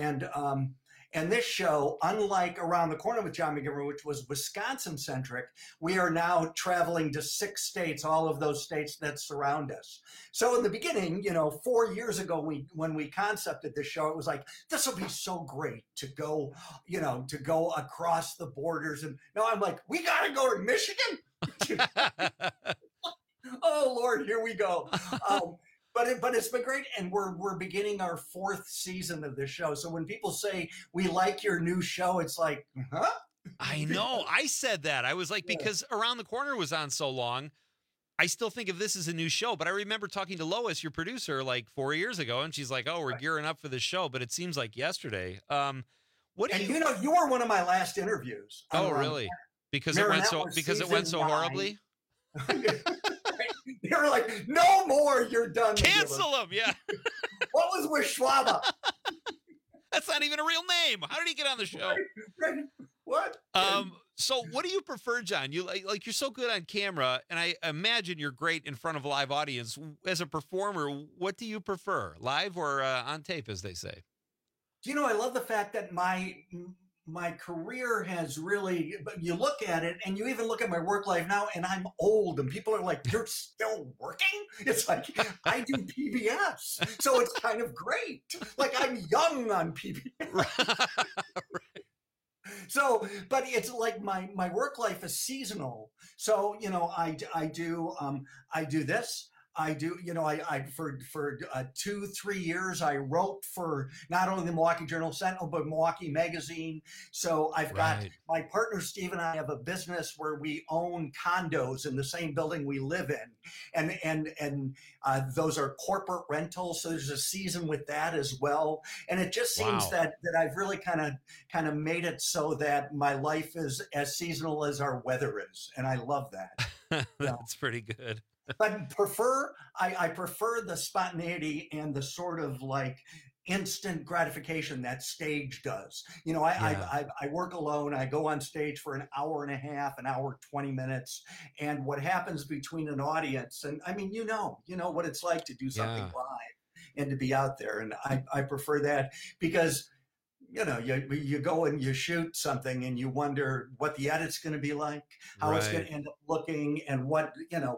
And this show, unlike Around the Corner with John McGivern, which was Wisconsin-centric, we are now traveling to 6 states, all of those states that surround us. So in the beginning, you know, 4 years ago, when we concepted this show, it was like, this will be so great to go, you know, to go across the borders. And now I'm like, we got to go to Michigan? Oh, Lord, here we go. But it's been great, and we're beginning our 4th season of this show. So when people say we like your new show, it's like, huh? I know. I said that. I was like, because Around the Corner was on so long, I still think of this as a new show. But I remember talking to Lois, your producer, like 4 years ago, and she's like, "Oh, we're gearing up for this show." But it seems like yesterday. You know, you were one of my last interviews. Oh, really? Because it went so horribly. They were like, no more, you're done. Cancel them, yeah. What was with Schwaba? That's not even a real name. How did he get on the show? Right. What? So what do you prefer, John? You like you're so good on camera, and I imagine you're great in front of a live audience. As a performer, what do you prefer, live or on tape, as they say? You know, I love the fact that my career has really, you look at it and you even look at my work life now and I'm old and people are like, you're still working? It's like, I do PBS. So it's kind of great. Like I'm young on PBS. Right. So, but it's like my work life is seasonal. So, you know, I do this. I do, you know, I for 2-3 years, I wrote for not only the Milwaukee Journal Sentinel, but Milwaukee Magazine. So I've got my partner, Steve, and I have a business where we own condos in the same building we live in. And those are corporate rentals. So there's a season with that as well. And it just seems that I've really kind of made it so that my life is as seasonal as our weather is. And I love that. That's pretty good. But I prefer the spontaneity and the sort of like instant gratification that stage does. You know, I work alone. I go on stage for an hour and a half, an hour, 20 minutes. And what happens between an audience, and I mean, you know what it's like to do something live and to be out there. And I prefer that because, you know, you go and you shoot something and you wonder what the edit's going to be like, how it's going to end up looking, and what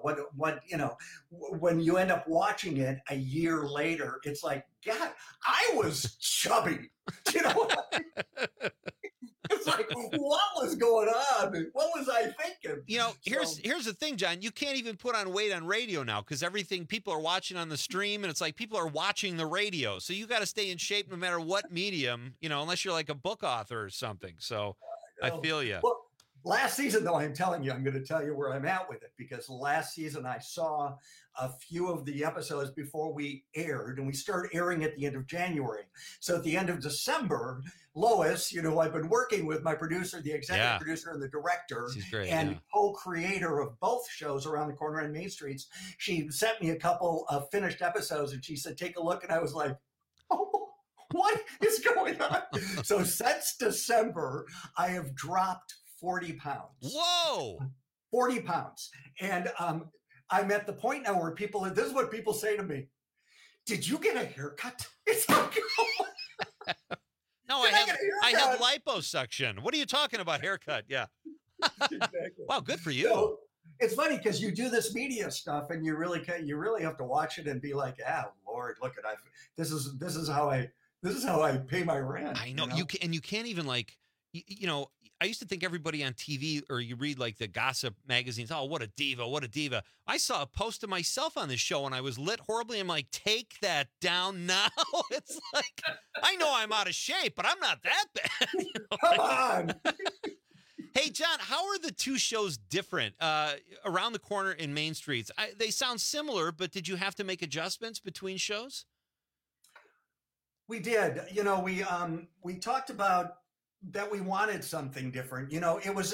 when you end up watching it a year later, it's like, God, I was chubby. You know what I mean? It's like, what was going on? What was I thinking? You know, here's the thing, John. You can't even put on weight on radio now because everything people are watching on the stream, and it's like people are watching the radio. So you got to stay in shape no matter what medium, you know, unless you're like a book author or something. So I feel you. Well, last season, though, I'm telling you, I'm going to tell you where I'm at with it, because last season I saw a few of the episodes before we aired, and we started airing at the end of January. So at the end of December, Lois, you know, I've been working with my producer, the executive producer, and the director, and co-creator of both shows, Around the Corner and Main Streets. She sent me a couple of finished episodes, and she said, take a look. And I was like, oh, what is going on? So since December, I have dropped 40 pounds. Whoa! 40 pounds. And I'm at the point now where this is what people say to me. Did you get a haircut? It's like, no, I had liposuction. What are you talking about, haircut? Yeah. Exactly. Wow, good for you. So, it's funny because you do this media stuff and you really have to watch it and be like, Lord, look at this is how I pay my rent. I know, you can't even like, you know, I used to think everybody on TV, or you read like the gossip magazines, oh, what a diva, what a diva. I saw a post of myself on this show and I was lit horribly. I'm like, take that down now. It's like, I know I'm out of shape, but I'm not that bad. You know? Come on. Hey, John, how are the two shows different? Around the Corner and Main Streets, they sound similar, but did you have to make adjustments between shows? We did. You know, we talked about that we wanted something different. You know, it was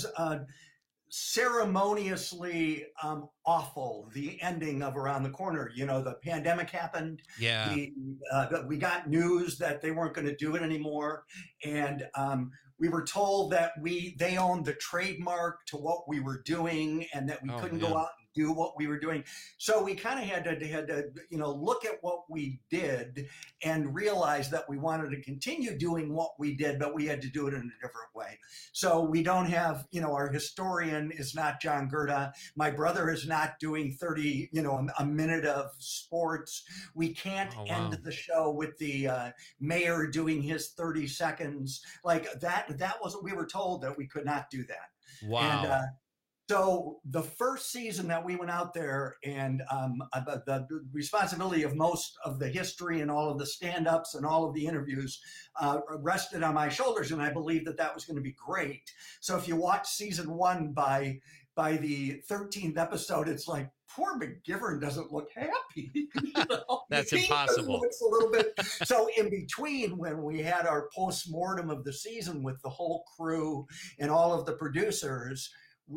ceremoniously awful, the ending of Around the Corner. You know, the pandemic happened. Yeah. We got news that they weren't going to do it anymore. And we were told that they owned the trademark to what we were doing and that we couldn't go out and do what we were doing. So we kind of had to, you know, look at what we did and realize that we wanted to continue doing what we did, but we had to do it in a different way. So we don't have, you know, our historian is not John Gerda. My brother is not doing 30, you know, a minute of sports. We can't end the show with the mayor doing his 30 seconds. Like that was, we were told that we could not do that. Wow. And, so the first season that we went out there, and the responsibility of most of the history and all of the stand-ups and all of the interviews rested on my shoulders, and I believed that was going to be great. So if you watch season one, by the 13th episode, it's like, poor McGivern doesn't look happy. You know? That's impossible. Looks a little bit. So in between, when we had our post-mortem of the season with the whole crew and all of the producers,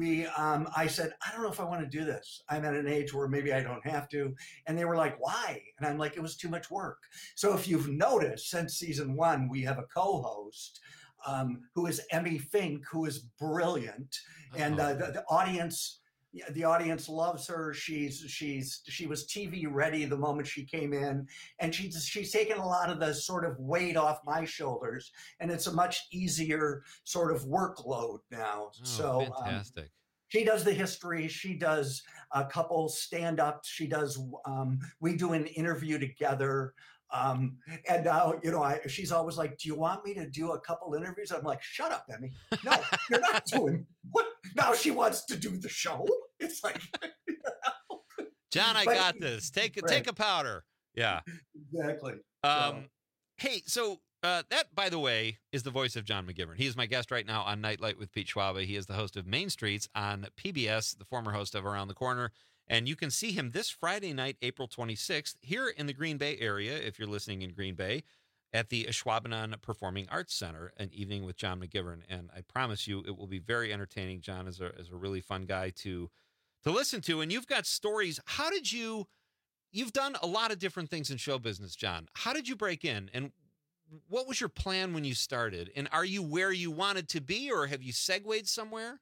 I said, I don't know if I want to do this. I'm at an age where maybe I don't have to. And they were like, why? And I'm like, it was too much work. So if you've noticed, since season one, we have a co-host who is Emmy Fink, who is brilliant. And the audience loves her. She was TV ready the moment she came in, and she's taken a lot of the sort of weight off my shoulders, and it's a much easier sort of workload now. So fantastic. She does the history. She does a couple stand-ups. She does. We do an interview together. And now, you know, she's always like, do you want me to do a couple interviews? I'm like, shut up, Emmy. No, you're not doing what? Now she wants to do the show. It's like, you know. John, I got this. Take a powder. Yeah, exactly. Hey, so that, by the way, is the voice of John McGivern. He is my guest right now on Nightlight with Pete Schwaba. He is the host of Main Streets on PBS, the former host of Around the Corner. And you can see him this Friday night, April 26th, here in the Green Bay area, if you're listening in Green Bay, at the Ashwaubenon Performing Arts Center, an evening with John McGivern. And I promise you, it will be very entertaining. John is a really fun guy to to listen to, and you've got stories. How did you've done a lot of different things in show business, John. How did you break in, and what was your plan when you started? And are you where you wanted to be, or have you segued somewhere?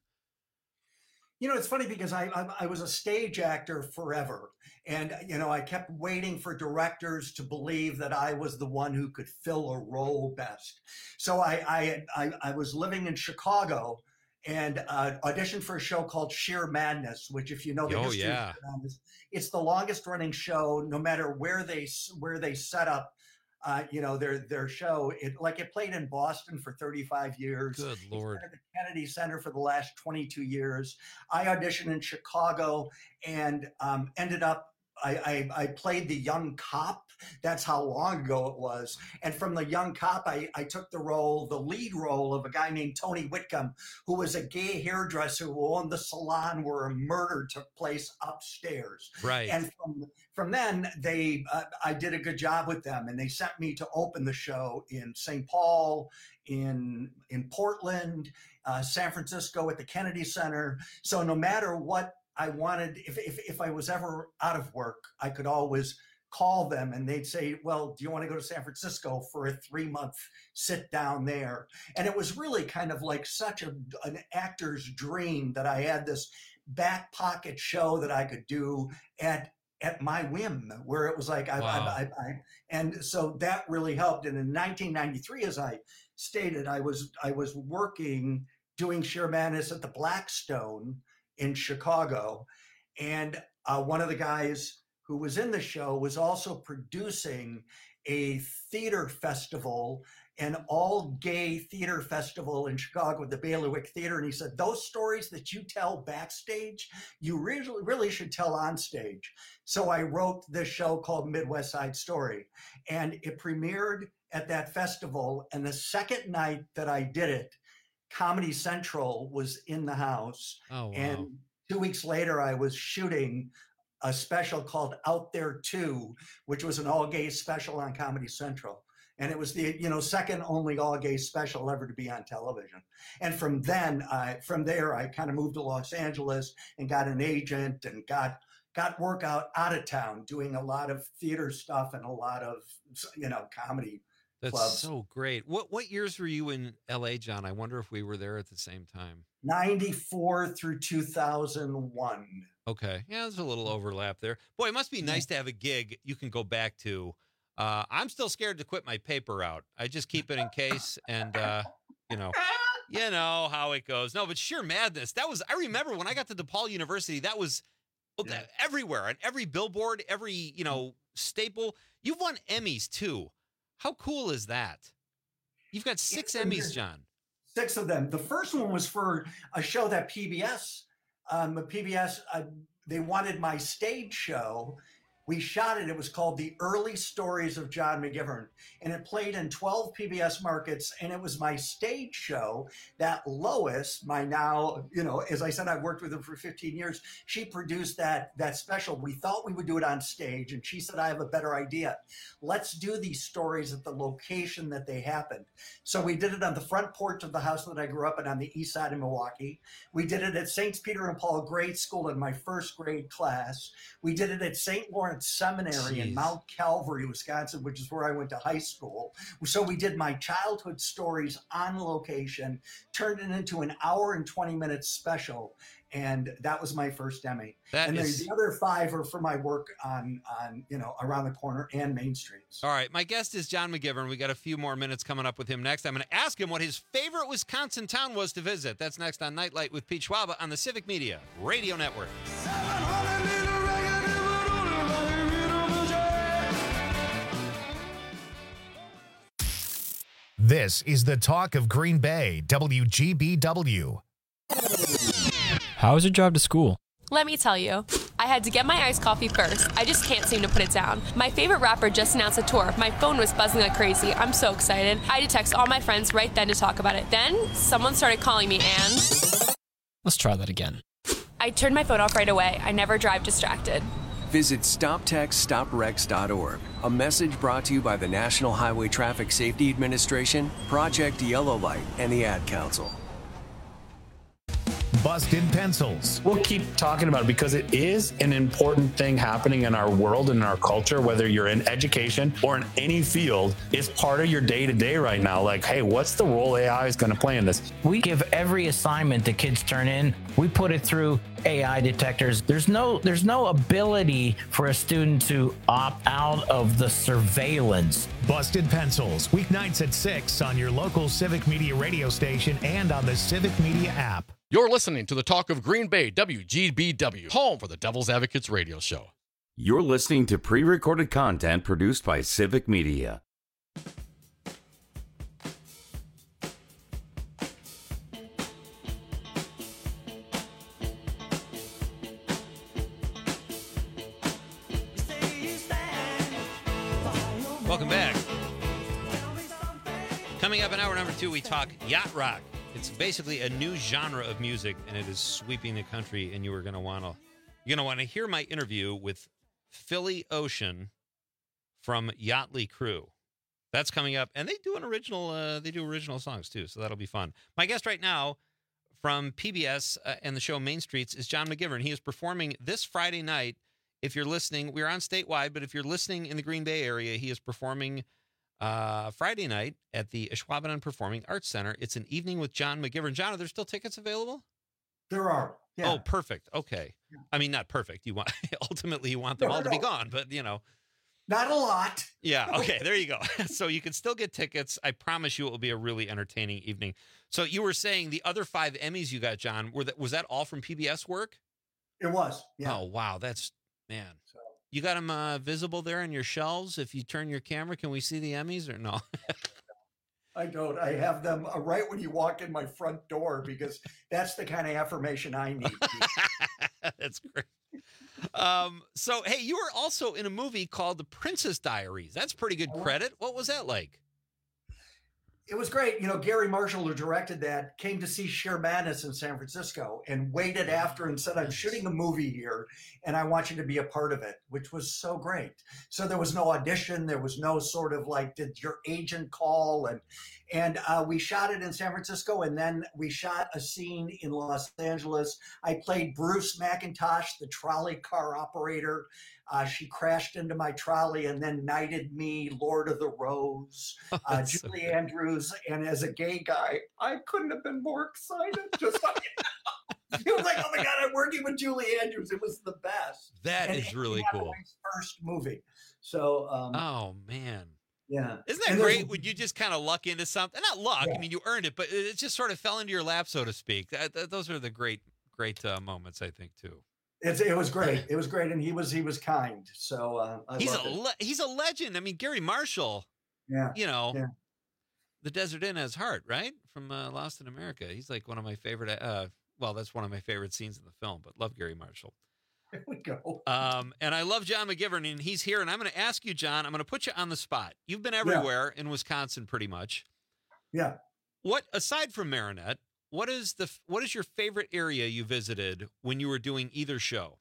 You know, it's funny because I was a stage actor forever. And, you know, I kept waiting for directors to believe that I was the one who could fill a role best. So I was living in Chicago and auditioned for a show called Sheer Madness, which, if you know the history of Sheer Madness, it's the longest running show, no matter where they set up. You know, their show, it played in Boston for 35 years. Good Lord. It's been at the Kennedy Center for the last 22 years. I auditioned in Chicago and ended up, I played the young cop. That's how long ago it was. And from the young cop, I took the lead role of a guy named Tony Whitcomb, who was a gay hairdresser who owned the salon where a murder took place upstairs. Right. And from then, I did a good job with them, and they sent me to open the show in St. Paul, in Portland, San Francisco at the Kennedy Center. So no matter what I wanted, if I was ever out of work, I could always call them and they'd say, well, do you want to go to San Francisco for a 3-month sit down there? And it was really kind of like such an actor's dream that I had this back pocket show that I could do at my whim, where it was like, and so that really helped. And in 1993, as I stated, I was working, doing Sheer Madness at the Blackstone in Chicago. And one of the guys who was in the show was also producing a theater festival, an all-gay theater festival in Chicago at the Bailiwick Theater. And he said, those stories that you tell backstage, you really should tell on stage. So I wrote this show called Midwest Side Story, and it premiered at that festival. And the second night that I did it, Comedy Central was in the house. Oh, wow. And 2 weeks later, I was shooting a special called Out There 2, which was an all-gay special on Comedy Central. And it was the second only all-gay special ever to be on television. And from there, I kind of moved to Los Angeles and got an agent and got work out of town, doing a lot of theater stuff and a lot of comedy. That's clubs. So great. What years were you in LA, John? I wonder if we were there at the same time. 94 through 2001. Okay. Yeah, there's a little overlap there. Boy, it must be nice to have a gig you can go back to. I'm still scared to quit my paper out. I just keep it in case, and you know how it goes. No, but Sheer Madness, I remember when I got to DePaul University, that was everywhere, on every billboard, every, staple. You've won Emmys too. How cool is that? You've got 6 Emmys, John. 6 of them. The first one was for a show that PBS, they wanted my stage show. We shot it. It was called The Early Stories of John McGivern, and it played in 12 PBS markets, and it was my stage show that Lois, my now, as I said, I've worked with her for 15 years. She produced that special. We thought we would do it on stage, and she said, I have a better idea. Let's do these stories at the location that they happened. So we did it on the front porch of the house that I grew up in on the east side of Milwaukee. We did it at St. Peter and Paul Grade School in my first grade class. We did it at St. Lawrence Seminary in Mount Calvary, Wisconsin, which is where I went to high school. So we did my childhood stories on location, turned it into an hour and 20 minutes special, and that was my first Emmy. The other 5 are for my work on Around the Corner and Main Streets. All right, my guest is John McGivern. We got a few more minutes coming up with him next. I'm going to ask him what his favorite Wisconsin town was to visit. That's next on Nightlight with Pete Schwaba on the Civic Media Radio Network. This is the talk of Green Bay, WGBW. How was your drive to school? Let me tell you. I had to get my iced coffee first. I just can't seem to put it down. My favorite rapper just announced a tour. My phone was buzzing like crazy. I'm so excited. I had to text all my friends right then to talk about it. Then someone started calling me and... Let's try that again. I turned my phone off right away. I never drive distracted. Visit StopTextStopWrecks.org. A message brought to you by the National Highway Traffic Safety Administration, Project Yellow Light, and the Ad Council. Busted Pencils. We'll keep talking about it because it is an important thing happening in our world and in our culture, whether you're in education or in any field. It's part of your day-to-day right now. Like, hey, what's the role AI is going to play in this? We give every assignment the kids turn in, we put it through AI detectors. There's no ability for a student to opt out of the surveillance. Busted Pencils, weeknights at 6 on your local Civic Media radio station and on the Civic Media app. You're listening to the Talk of Green Bay, WGBW, home for the Devil's Advocates radio show. You're listening to pre-recorded content produced by Civic Media. Welcome back. Coming up in hour number 2, we talk yacht rock. It's basically a new genre of music, and it is sweeping the country. And you're going to want to hear my interview with Philly Ocean from Yachtly Crew. That's coming up, and they do original songs too, so that'll be fun. My guest right now from PBS and the show Main Streets is John McGivern. He is performing this Friday night. If you're listening, we're on statewide, but if you're listening in the Green Bay area, he is performing Friday night at the Ashwaubenon Performing Arts Center. It's an evening with John McGivern. John, are there still tickets available? There are. Yeah. Oh, perfect. Okay. Yeah. I mean, not perfect. Ultimately you want them all to be gone, but not a lot. Yeah. Okay. There you go. So you can still get tickets. I promise you it will be a really entertaining evening. So you were saying the other 5 Emmys you got, John, was that all from PBS work? It was. Yeah. Oh, wow. Man. You got them visible there on your shelves? If you turn your camera, can we see the Emmys or no? I don't. I have them right when you walk in my front door because that's the kind of affirmation I need. That's great. So, hey, you were also in a movie called The Princess Diaries. That's pretty good credit. What was that like? It was great. Gary Marshall, who directed that, came to see Cher Madness in San Francisco and waited after and said, I'm shooting a movie here and I want you to be a part of it, which was so great. So there was no audition. There was no sort of like, did your agent call? And we shot it in San Francisco, and then we shot a scene in Los Angeles. I played Bruce McIntosh, the trolley car operator. She crashed into my trolley and then knighted me Lord of the Rose, Julie Andrews. And as a gay guy, I couldn't have been more excited. Just like, it was like, oh my God, I'm working with Julie Andrews. It was the best. That is really cool. First movie. So, oh man. Yeah. Isn't that great when you just kind of luck into something? Not luck. Yeah. I mean, you earned it, but it just sort of fell into your lap, so to speak. Those are the great moments, I think, too. It was great. It was great, and he was kind. So he's a legend. I mean, Gary Marshall. Yeah. The Desert Inn Has Heart, right? From Lost in America. He's like one of my favorite. That's one of my favorite scenes in the film. But love Gary Marshall. There we go. And I love John McGivern, and he's here. And I'm going to ask you, John. I'm going to put you on the spot. You've been everywhere in Wisconsin, pretty much. Yeah. What, aside from Marinette, what is your favorite area you visited when you were doing either show?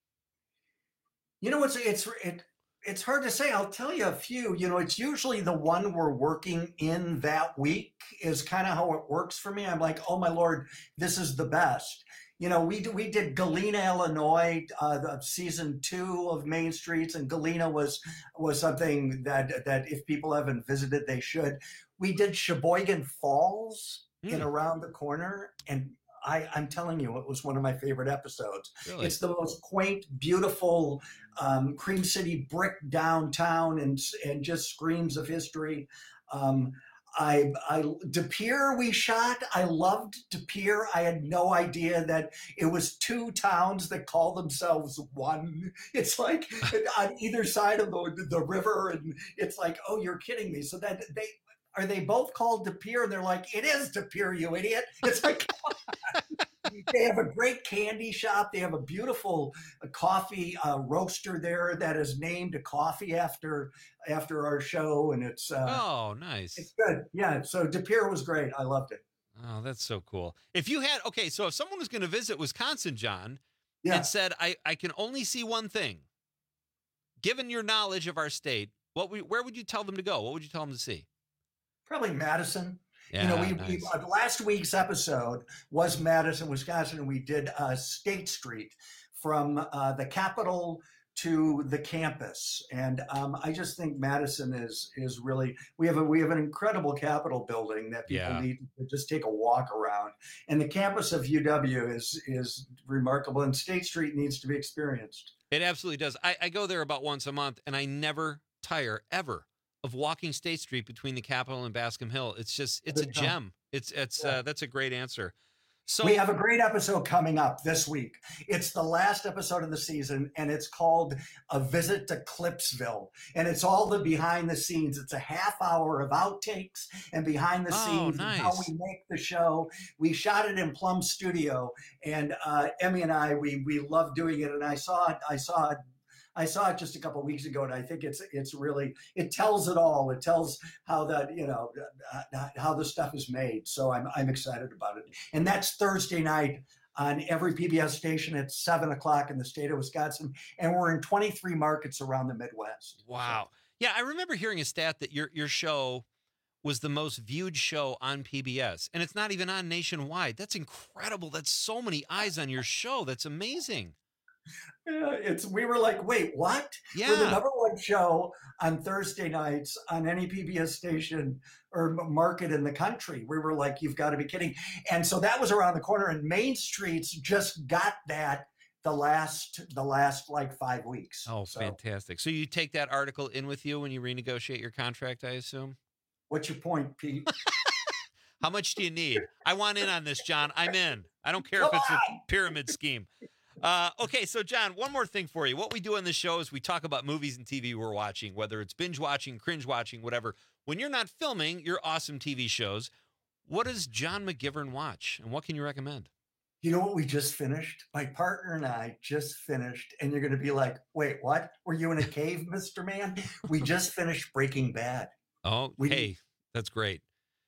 It's hard to say. I'll tell you a few. It's usually the one we're working in that week is kind of how it works for me. I'm like, oh my Lord, this is the best. We did Galena, Illinois, season 2 of Main Streets, and Galena was something that if people haven't visited, they should. We did Sheboygan Falls in Around the Corner, and I'm telling you, it was one of my favorite episodes. Really? It's the most quaint, beautiful Cream City brick downtown and just screams of history. De Pere we shot. I loved De Pere. I had no idea that it was 2 towns that call themselves one. It's like on either side of the river, and it's like, oh, you're kidding me. So that they both called De Pere, and they're like, it is De Pere, you idiot. It's like, they have a great candy shop. They have a beautiful coffee roaster there that is named a coffee after our show, and it's oh, nice. It's good. Yeah. So De Pere was great. I loved it. Oh, that's so cool. So if someone was going to visit Wisconsin, John, and said, I can only see one thing, given your knowledge of our state, where would you tell them to go? What would you tell them to see? Probably Madison. Yeah, we last week's episode was Madison, Wisconsin, and we did State Street from the Capitol to the campus, and I just think Madison is really we have an incredible Capitol building that people need to just take a walk around, and the campus of UW is remarkable, and State Street needs to be experienced. It absolutely does. I go there about once a month, and I never tire ever of walking State Street between the Capitol and Bascom Hill. It's a gem. That's a great answer. So we have a great episode coming up this week. It's the last episode of the season, and it's called A Visit to Clipsville. And it's all the behind the scenes. It's a half hour of outtakes and behind the scenes and how we make the show. We shot it in Plum Studio, and Emmy and I, we love doing it. And I saw it just a couple of weeks ago, and I think it's really, it tells it all. It tells how that, how the stuff is made. So I'm excited about it. And that's Thursday night on every PBS station at 7:00 in the state of Wisconsin. And we're in 23 markets around the Midwest. Wow. Yeah, I remember hearing a stat that your show was the most viewed show on PBS, and it's not even on nationwide. That's incredible. That's so many eyes on your show. That's amazing. We were like, wait, what? Yeah. We're the number one show on Thursday nights on any PBS station or market in the country. We were like, you've got to be kidding. And so that was around the corner, and Main Streets just got that the last like 5 weeks. Oh, fantastic. So you take that article in with you when you renegotiate your contract, I assume? What's your point, Pete? How much do you need? I want in on this, John. I'm in. I don't care if it's a pyramid scheme. Okay, so John, one more thing for you. What we do on this show is we talk about movies and TV we're watching, whether it's binge watching, cringe watching, whatever. When you're not filming your awesome TV shows, what does John McGivern watch, and what can you recommend? You know what we just finished? My partner and I just finished, and you're going to be like, wait, what? Were you in a cave, Mr. Man? We just finished Breaking Bad. Oh, hey, that's great.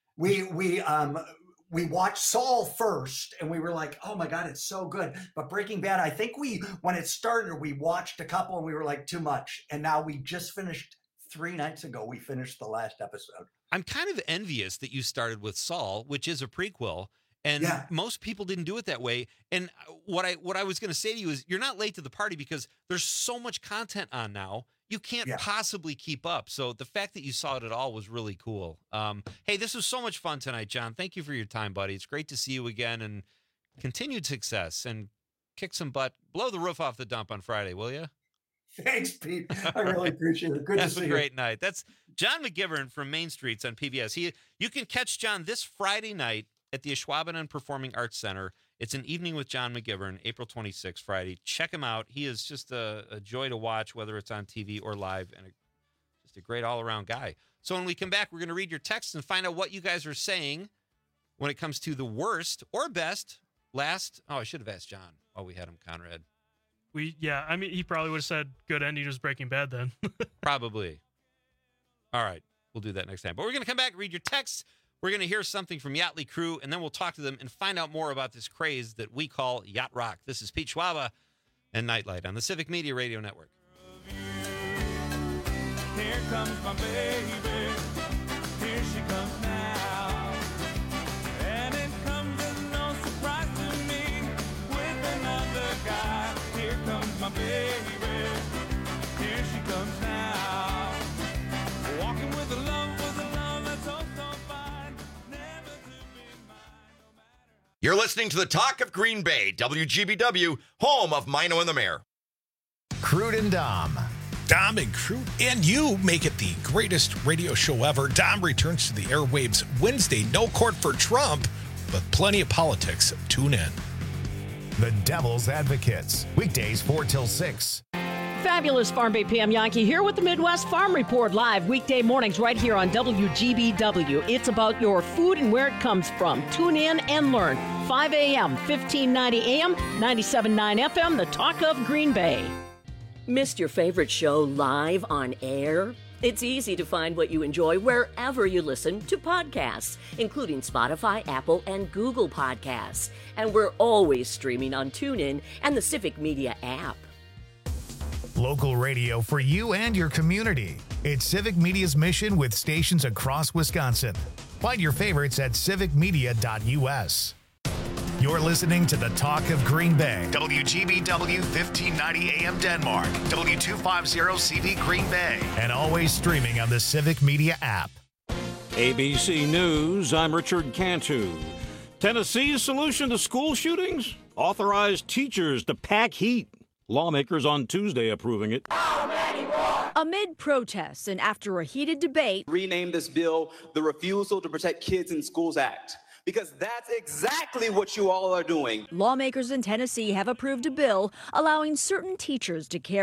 We watched Saul first, and we were like, oh my God, it's so good. But Breaking Bad, I think when it started, we watched a couple and we were like, too much. And now we just finished 3 nights ago. We finished the last episode. I'm kind of envious that you started with Saul, which is a prequel. And most people didn't do it that way. And what I was going to say to you is you're not late to the party because there's so much content on now. You can't possibly keep up. So the fact that you saw it at all was really cool. Hey, this was so much fun tonight, John. Thank you for your time, buddy. It's great to see you again, and continued success, and kick some butt. Blow the roof off the dump on Friday, will you? Thanks, Pete. I really appreciate it. Good to see you. Have a great night. That's John McGivern from Main Streets on PBS. You can catch John this Friday night at the Ashwaubenon Performing Arts Center. It's an evening with John McGivern, April 26th, Friday. Check him out. He is just a joy to watch, whether it's on TV or live, and just a great all-around guy. So when we come back, we're going to read your texts and find out what you guys are saying when it comes to the worst or best I should have asked John while we had him, Conrad. I mean, he probably would have said good ending was Breaking Bad then. Probably. All right. We'll do that next time. But we're going to come back, read your texts. We're going to hear something from Yachtly Crew, and then we'll talk to them and find out more about this craze that we call Yacht Rock. This is Pete Schwaba and Nightlight on the Civic Media Radio Network. Here comes my baby. Here she comes now. And it comes as no surprise to me with another guy. Here comes my baby. Here she comes now. Walking with a love that's oh so fine. Never to be mine. You're listening to the Talk of Green Bay, WGBW, home of Mino and the Mayor. Crude and Dom. Dom and Crude and you make it the greatest radio show ever. Dom returns to the airwaves Wednesday. No court for Trump, but plenty of politics. Tune in. The Devil's Advocates. Weekdays 4 till 6. Fabulous Farm Bay PM Yankee here with the Midwest Farm Report live weekday mornings right here on WGBW. It's about your food and where it comes from. Tune in and learn. 5 a.m., 1590 a.m., 97.9 FM, the Talk of Green Bay. Missed your favorite show live on air? It's easy to find what you enjoy wherever you listen to podcasts, including Spotify, Apple, and Google Podcasts. And we're always streaming on TuneIn and the Civic Media app. Local radio for you and your community. It's Civic Media's mission with stations across Wisconsin. Find your favorites at civicmedia.us. You're listening to the Talk of Green Bay. WGBW 1590 AM Denmark. W250CV Green Bay. And always streaming on the Civic Media app. ABC News, I'm Richard Cantu. Tennessee's solution to school shootings? Authorized teachers to pack heat. Lawmakers on Tuesday approving it. Amid protests and after a heated debate, rename this bill the Refusal to Protect Kids in Schools Act, because that's exactly what you all are doing. Lawmakers in Tennessee have approved a bill allowing certain teachers to carry